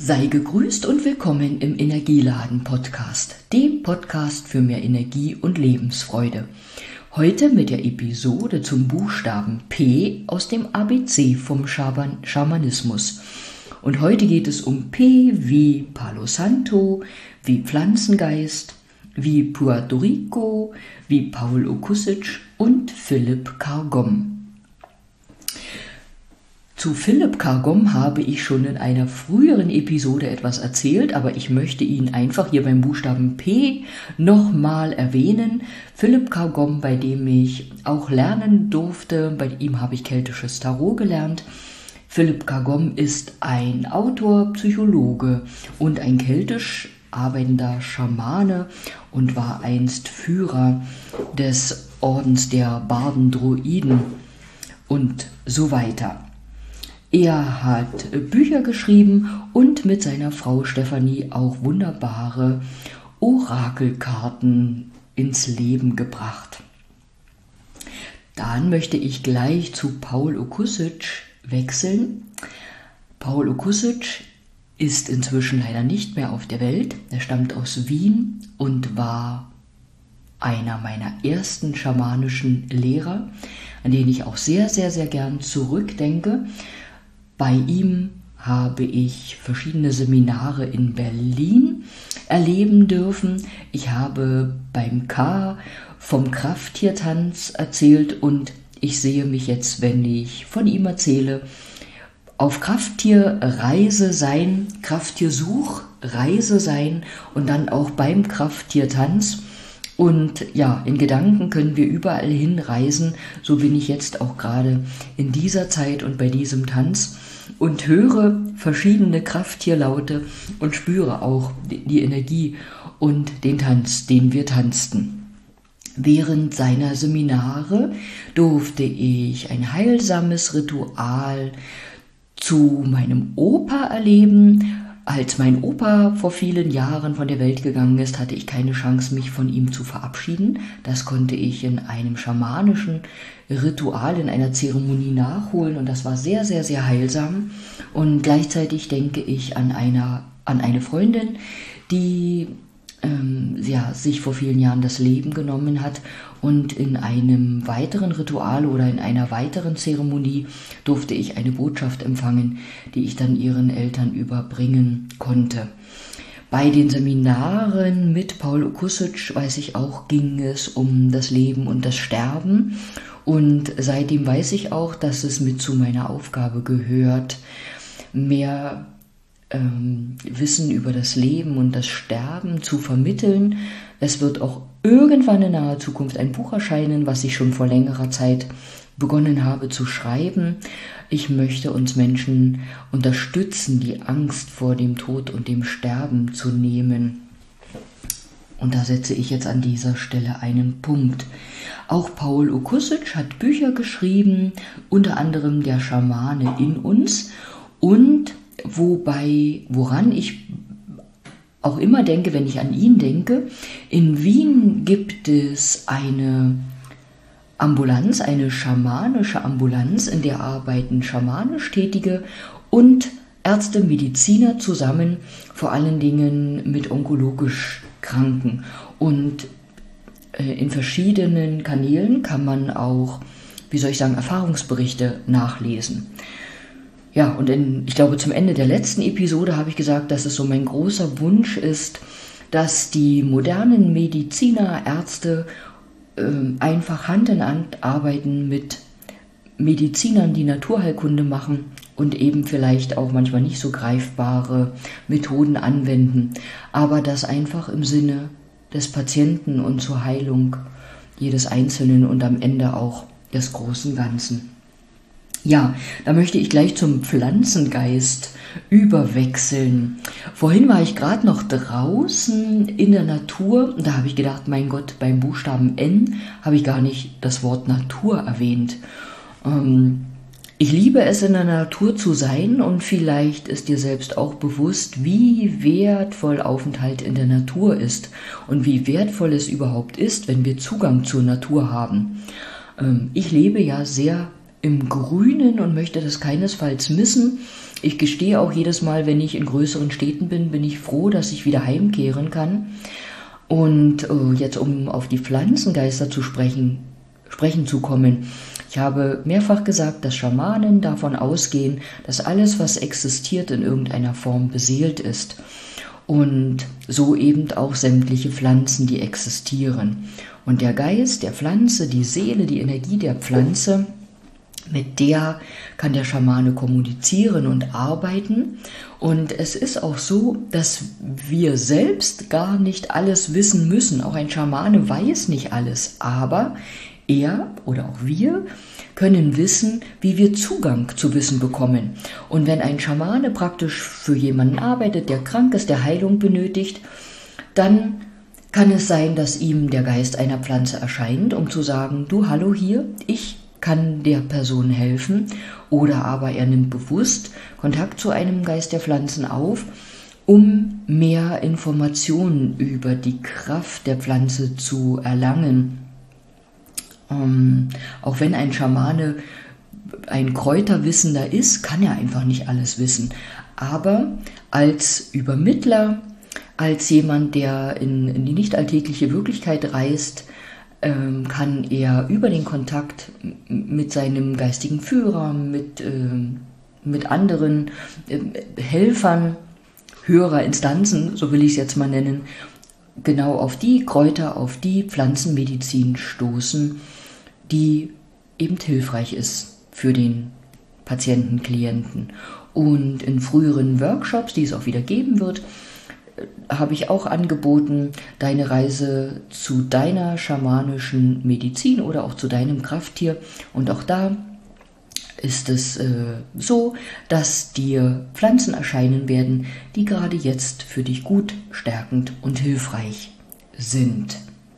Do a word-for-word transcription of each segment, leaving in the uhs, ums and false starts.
Sei gegrüßt und willkommen im Energieladen-Podcast, dem Podcast für mehr Energie und Lebensfreude. Heute mit der Episode zum Buchstaben P aus dem A B C vom Schaman- Schamanismus. Und heute geht es um P wie Palo Santo, wie Pflanzengeist, wie Puerto Rico, wie Paul Okusic und Philipp Carr-Gomm. Zu Philipp Carr-Gomm habe ich schon in einer früheren Episode etwas erzählt, aber ich möchte ihn einfach hier beim Buchstaben P nochmal erwähnen. Philipp Carr-Gomm, bei dem ich auch lernen durfte, bei ihm habe ich keltisches Tarot gelernt. Philipp Carr-Gomm ist ein Autor, Psychologe und ein keltisch arbeitender Schamane und war einst Führer des Ordens der Barden-Druiden und so weiter. Er hat Bücher geschrieben und mit seiner Frau Stefanie auch wunderbare Orakelkarten ins Leben gebracht. Dann möchte ich gleich zu Paul Okusic wechseln. Paul Okusic ist inzwischen leider nicht mehr auf der Welt. Er stammt aus Wien und war einer meiner ersten schamanischen Lehrer, an den ich auch sehr, sehr, sehr gern zurückdenke. Bei ihm habe ich verschiedene Seminare in Berlin erleben dürfen. Ich habe beim K vom Krafttiertanz erzählt und ich sehe mich jetzt, wenn ich von ihm erzähle, auf Krafttierreise sein, Krafttiersuchreise sein und dann auch beim Krafttiertanz. Und ja, in Gedanken können wir überall hinreisen. So bin ich jetzt auch gerade in dieser Zeit und bei diesem Tanz und höre verschiedene Krafttierlaute und spüre auch die Energie und den Tanz, den wir tanzten. Während seiner Seminare durfte ich ein heilsames Ritual zu meinem Opa erleben. Als mein Opa vor vielen Jahren von der Welt gegangen ist, hatte ich keine Chance, mich von ihm zu verabschieden. Das konnte ich in einem schamanischen Ritual, in einer Zeremonie nachholen und das war sehr, sehr, sehr heilsam. Und gleichzeitig denke ich an, einer, an eine Freundin, die ähm, ja, sich vor vielen Jahren das Leben genommen hat und in einem weiteren Ritual oder in einer weiteren Zeremonie durfte ich eine Botschaft empfangen, die ich dann ihren Eltern überbringen konnte. Bei den Seminaren mit Paul Okusic, weiß ich auch, ging es um das Leben und das Sterben. Und seitdem weiß ich auch, dass es mit zu meiner Aufgabe gehört, mehr ähm, Wissen über das Leben und das Sterben zu vermitteln. Es wird auch irgendwann in naher Zukunft ein Buch erscheinen, was ich schon vor längerer Zeit begonnen habe zu schreiben. Ich möchte uns Menschen unterstützen, die Angst vor dem Tod und dem Sterben zu nehmen. Und da setze ich jetzt an dieser Stelle einen Punkt. Auch Paul Okusic hat Bücher geschrieben, unter anderem Der Schamane in uns. Und wobei, woran ich auch immer denke, wenn ich an ihn denke, in Wien gibt es eine Ambulanz, eine schamanische Ambulanz, in der arbeiten schamanisch Tätige und Ärzte, Mediziner zusammen, vor allen Dingen mit onkologisch Kranken. Und äh, in verschiedenen Kanälen kann man auch, wie soll ich sagen, Erfahrungsberichte nachlesen. Ja, und in, ich glaube, zum Ende der letzten Episode habe ich gesagt, dass es so mein großer Wunsch ist, dass die modernen Mediziner, Ärzte äh, einfach Hand in Hand arbeiten mit Medizinern, die Naturheilkunde machen und eben vielleicht auch manchmal nicht so greifbare Methoden anwenden, aber das einfach im Sinne des Patienten und zur Heilung jedes Einzelnen und am Ende auch des großen Ganzen. Ja, da möchte ich gleich zum Pflanzengeist überwechseln. Vorhin war ich gerade noch draußen in der Natur und da habe ich gedacht, mein Gott, beim Buchstaben N habe ich gar nicht das Wort Natur erwähnt. Ähm, ich liebe es, in der Natur zu sein und vielleicht ist dir selbst auch bewusst, wie wertvoll Aufenthalt in der Natur ist und wie wertvoll es überhaupt ist, wenn wir Zugang zur Natur haben. Ähm, ich lebe ja sehr im Grünen und möchte das keinesfalls missen. Ich gestehe auch jedes Mal, wenn ich in größeren Städten bin, bin ich froh, dass ich wieder heimkehren kann. Und äh, jetzt, um auf die Pflanzengeister zu sprechen, sprechen zu kommen. Ich habe mehrfach gesagt, dass Schamanen davon ausgehen, dass alles, was existiert, in irgendeiner Form beseelt ist. Und so eben auch sämtliche Pflanzen, die existieren. Und der Geist der Pflanze, die Seele, die Energie der Pflanze, mit der kann der Schamane kommunizieren und arbeiten. Und es ist auch so, dass wir selbst gar nicht alles wissen müssen. Auch ein Schamane weiß nicht alles, aber er oder auch wir können wissen, wie wir Zugang zu Wissen bekommen. Und wenn ein Schamane praktisch für jemanden arbeitet, der krank ist, der Heilung benötigt, dann kann es sein, dass ihm der Geist einer Pflanze erscheint, um zu sagen, du, hallo hier, ich kann der Person helfen. Oder aber er nimmt bewusst Kontakt zu einem Geist der Pflanzen auf, um mehr Informationen über die Kraft der Pflanze zu erlangen. Ähm, auch wenn ein Schamane ein Kräuterwissender ist, kann er einfach nicht alles wissen. Aber als Übermittler, als jemand, der in, in die nicht alltägliche Wirklichkeit reist, ähm, kann er über den Kontakt mit seinem geistigen Führer, mit, äh, mit anderen äh, Helfern höherer Instanzen, so will ich es jetzt mal nennen, genau auf die Kräuter, auf die Pflanzenmedizin stoßen, die eben hilfreich ist für den Patienten, Klienten. Und in früheren Workshops, die es auch wieder geben wird, habe ich auch angeboten, deine Reise zu deiner schamanischen Medizin oder auch zu deinem Krafttier. Und auch da ist es äh, so, dass dir Pflanzen erscheinen werden, die gerade jetzt für dich gut, stärkend und hilfreich sind.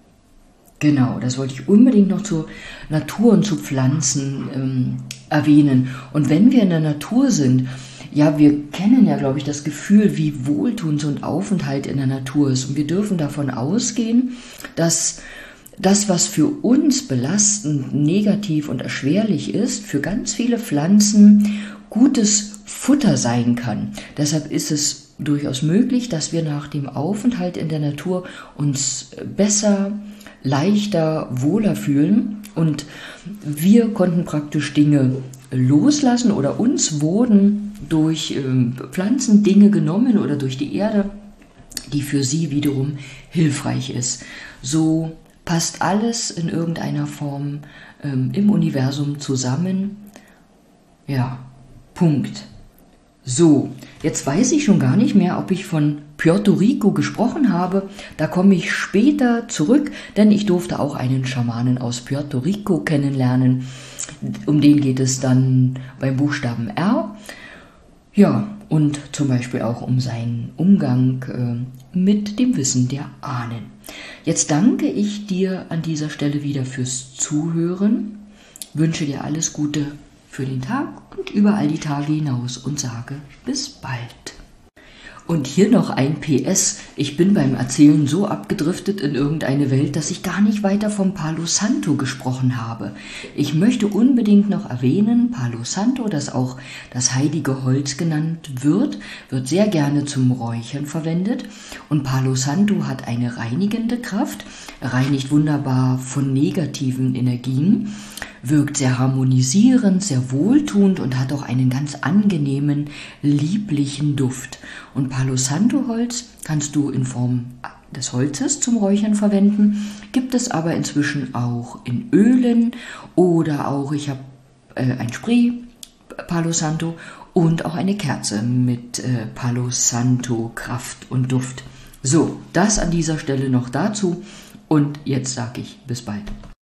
Genau, das wollte ich unbedingt noch zur Natur und zu Pflanzen ähm, erwähnen. Und wenn wir in der Natur sind, ja, wir kennen ja, glaube ich, das Gefühl, wie wohltuend so ein Aufenthalt in der Natur ist. Und wir dürfen davon ausgehen, dass das, was für uns belastend, negativ und erschwerlich ist, für ganz viele Pflanzen gutes Futter sein kann. Deshalb ist es durchaus möglich, dass wir nach dem Aufenthalt in der Natur uns besser, leichter, wohler fühlen. Und wir konnten praktisch Dinge loslassen oder uns wurden durch äh, Pflanzen Dinge genommen oder durch die Erde, die für sie wiederum hilfreich ist. So passt alles in irgendeiner Form ähm, im Universum zusammen. Ja, Punkt. So, jetzt weiß ich schon gar nicht mehr, ob ich von Puerto Rico gesprochen habe. Da komme ich später zurück, denn ich durfte auch einen Schamanen aus Puerto Rico kennenlernen. Um den geht es dann beim Buchstaben R. Ja, und zum Beispiel auch um seinen Umgang äh, mit dem Wissen der Ahnen. Jetzt danke ich dir an dieser Stelle wieder fürs Zuhören, wünsche dir alles Gute für den Tag und über all die Tage hinaus und sage bis bald. Und hier noch ein P S. Ich bin beim Erzählen so abgedriftet in irgendeine Welt, dass ich gar nicht weiter vom Palo Santo gesprochen habe. Ich möchte unbedingt noch erwähnen, Palo Santo, das auch das heilige Holz genannt wird, wird sehr gerne zum Räuchern verwendet. Und Palo Santo hat eine reinigende Kraft, reinigt wunderbar von negativen Energien, wirkt sehr harmonisierend, sehr wohltuend und hat auch einen ganz angenehmen, lieblichen Duft. Und Palo Santo Holz kannst du in Form des Holzes zum Räuchern verwenden, gibt es aber inzwischen auch in Ölen oder auch, ich habe äh, ein Spray, Palo Santo, und auch eine Kerze mit äh, Palo Santo Kraft und Duft. So, das an dieser Stelle noch dazu und jetzt sage ich bis bald.